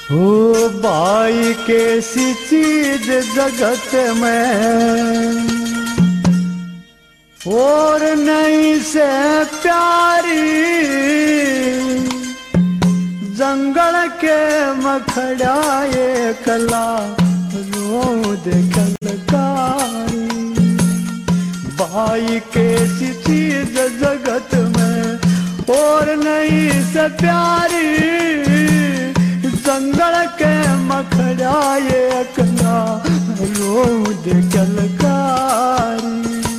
ओ भाई कैसी चीज जगत में और नहीं से प्यारी, जंगल के मखड़ा ये कला रोद कलकारी। भाई कैसी चीज जगत में और नहीं से प्यारी, जंगल के मखड़ा ये कला रोद कलकारी।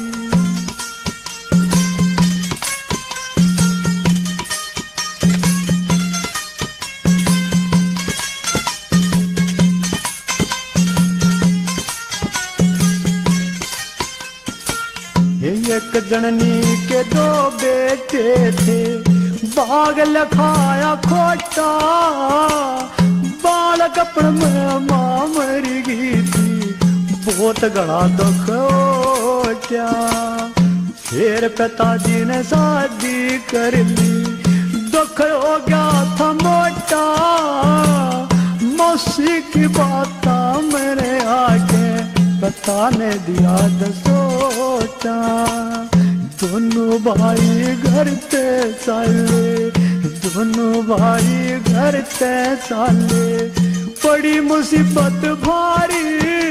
एक जननी के दो बेटे थे, बाग लखाया खोटा, बालक अपन में मां मरी गई थी, बहुत गड़ा दुख हो क्या। फिर पिताजी ने शादी कर ली, दुख हो गया था मोटा, मौसी की बात मेरे आगे बताने दिया न सोचा। दोनों भाई घर ते साले, दोनों भाई घर ते साले, बड़ी मुसीबत भारी,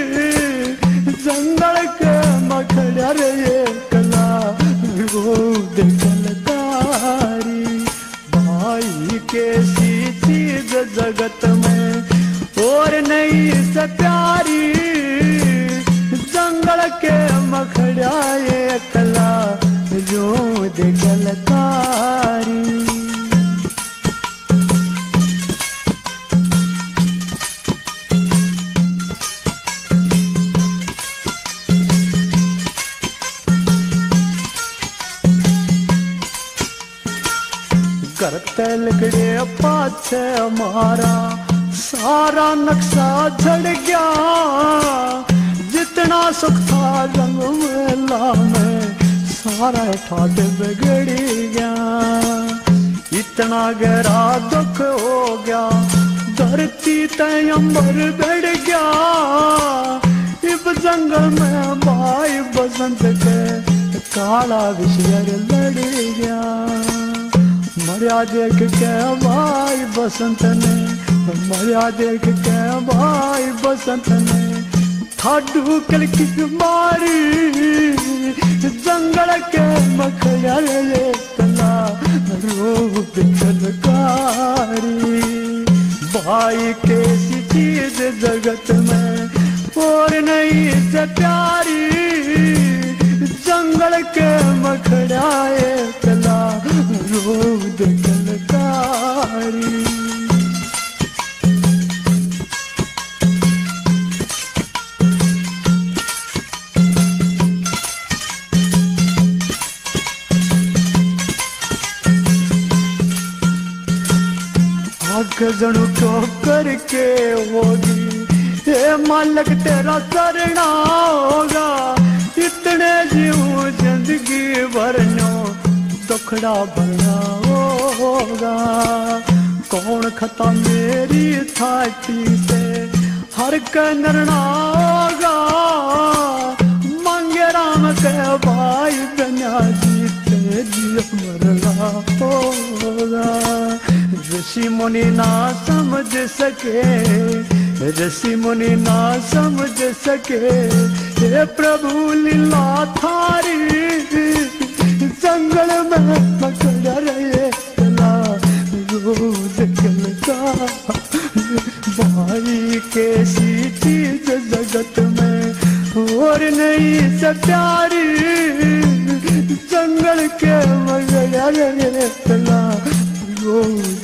जंगल के मखड़ा रे ये कला रोद कलकारी। भाई कैसी चीज जगत में और नहीं से प्यारी, जंगल के मखड़ा ये कला रोद कलकारी। घर ते लकड़े पाछे हमारा सारा नक्शा झड़ गया, जितना सुख था रंग मेला में सारा ठाट बिगड़ गया। इतना गहरा दुख हो गया, धरती ते अंबर बढ़ गया, इब जंगल में भाई बसंत के काला विषयर लड़ गया। मरिया देख के भाई बसंत ने, मरिया देख के भाई बसंत ने, ठाडू कल की मारी, जंगल के मखड़ा ये कला रोद कलकारी। भाई कैसी चीज जगत में और नहीं से प्यारी, जंगल के मखड़ा ये कला रोद कलकारी। जणु को करके होगी, हे मालिक तेरा करना होगा, इतने जीव जिंदगी भरनो दुखड़ा भरना होगा। कौन खता मेरी थाटी से हर करना होगा, मांगे राम के भाई बन्या जीते जी मरना होगा। ऋषि मुनि ना समझ सके, ऋषि मुनि ना समझ सके, हे प्रभु लीला थारी, जंगल में मखड़ा रे कला रोद कलकारी। भाई कैसी चीज जगत में और नहीं से प्यारी, जंगल के मखड़ा रे कला रोद